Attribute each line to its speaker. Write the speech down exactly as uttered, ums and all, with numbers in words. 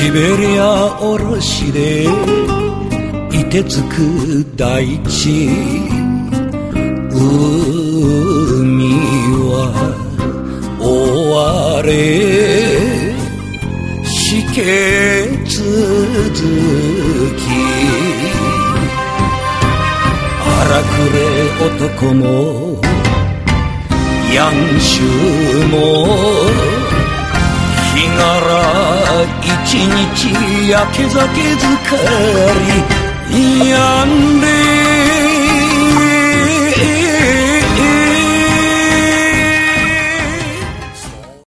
Speaker 1: シベリアおろしで凍てつく大地、海は終われしけ続き、荒くれ男もヤンシュも日柄一日焼け酒疲り病んで